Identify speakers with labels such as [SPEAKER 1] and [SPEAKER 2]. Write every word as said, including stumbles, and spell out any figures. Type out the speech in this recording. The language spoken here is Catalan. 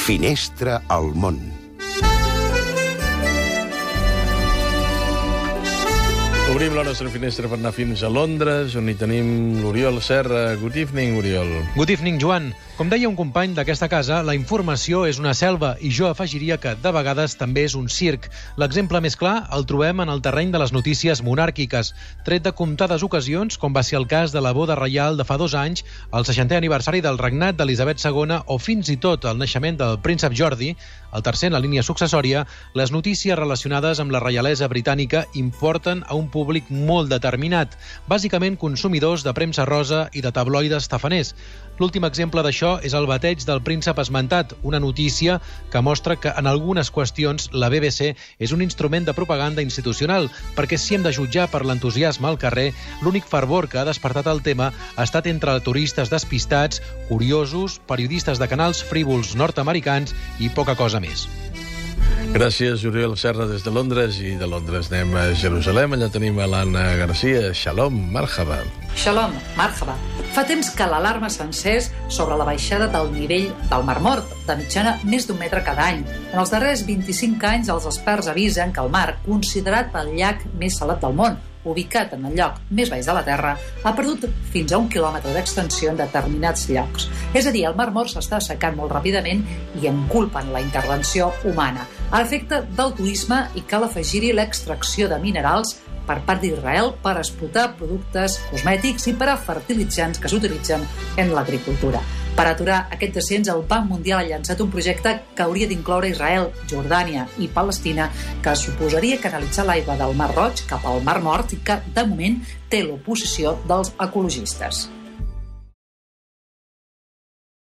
[SPEAKER 1] Finestra al món.
[SPEAKER 2] Obrim la nostra finestra per anar fins a Londres, on hi tenim l'Oriol Serra. Good evening, Oriol.
[SPEAKER 3] Good evening, Joan. Com deia un company d'aquesta casa, la informació és una selva i jo afegiria que, de vegades, també és un circ. L'exemple més clar el trobem en el terreny de les notícies monàrquiques, tret de comptades ocasions, com va ser el cas de la boda reial de fa dos anys, el seixantè aniversari del regnat d'Elisabet segona o fins i tot el naixement del príncep Jordi, el tercer en la línia successòria, les notícies relacionades amb la reialesa britànica importen a un públic molt determinat, bàsicament consumidors de premsa rosa i de tabloides tafaners. L'últim exemple d'això és el bateig del príncep esmentat, una notícia que mostra que en algunes qüestions la B B C és un instrument de propaganda institucional, perquè si hem de jutjar per l'entusiasme al carrer, l'únic fervor que ha despertat el tema ha estat entre turistes despistats, curiosos, periodistes de canals frívols nord-americans i poca cosa més.
[SPEAKER 2] Gràcies, Oriol Serra, des de Londres, i de Londres anem a Jerusalem. Allà tenim a l'Anna Garcia. Shalom, marhaba.
[SPEAKER 4] Shalom, marhaba. Fa temps que l'alarma s'encès sobre la baixada del nivell del Mar Mort, de mitjana més d'un metre cada any. En els darrers vint-i-cinc anys, els experts avisen que el mar, considerat el llac més salat del món, ubicat en el lloc més baix de la Terra, ha perdut fins a un quilòmetre d'extensió en determinats llocs. És a dir, el Mar Mort s'està assecant molt ràpidament i en culpen la intervenció humana. A l'efecte del turisme, i cal afegir-hi l'extracció de minerals per part d'Israel per explotar productes cosmètics i per a fertilitzants que s'utilitzen en l'agricultura. Per aturar aquest descens, el Banc Mundial ha llançat un projecte que hauria d'incloure Israel, Jordània i Palestina, que suposaria canalitzar l'aigua del Mar Roig cap al Mar Mort i que, de moment, té l'oposició dels ecologistes.